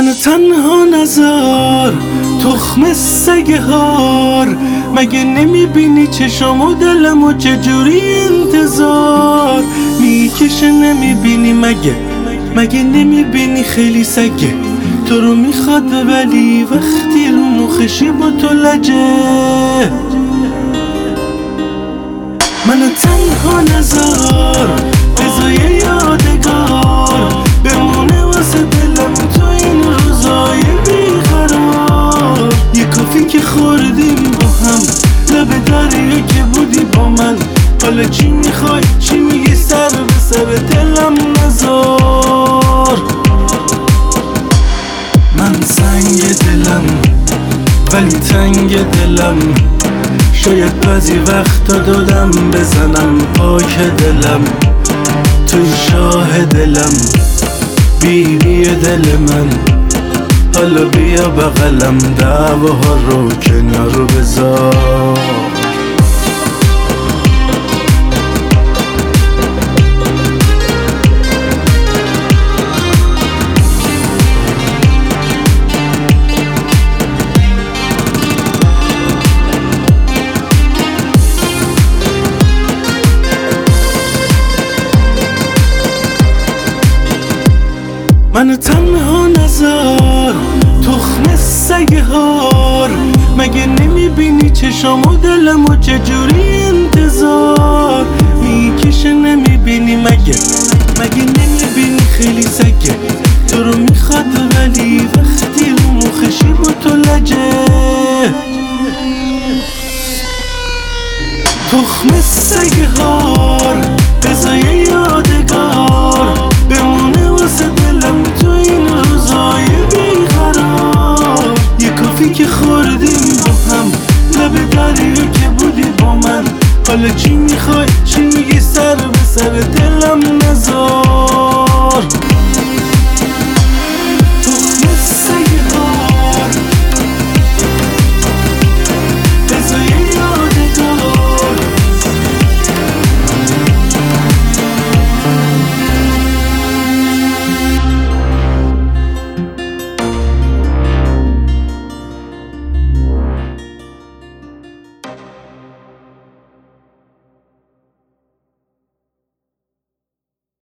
منو تنها نذار تخم سگ هار، مگه نمیبینی چشم و دلمو چجوری انتظار میکشه؟ نمیبینی مگه نمیبینی خیلی سگه تو رو میخواد، ولی وقتی رو مخشی با تو لجه. منو تنها نذار بذار یه یادگار بمونه واسه دلم تو این روزای بیقرار. یه کافی که خوردیم با هم لب دریا که بودی با من، حالا چی میخوای چی میگی سر به سر دلم نذار. من سنگ دلم ولی تنگ دلم، شاید بعضی وقتا دادم بزنم پاک دلم. توی شاه دلم بیبی دل من، حالا بیا بغلم دعواها رو کنار بذار. منو تنها نذار تخم سگ هار، مگه نمیبینی چشم و دلمو چجوری انتظار میکشه؟ نمیبینی مگه نمیبینی خیلی سگه تو رو میخواد، ولی وقتی رو مخشی با تو لجه. تخم سگ هار بذار یه یادگار بمونه واسه دلم تو این روزای بیقرار. یه کافی که خوردیم با هم لب دریا که بودی با من، حالا چی میخوای چی میگی سر به سر دلم نذار.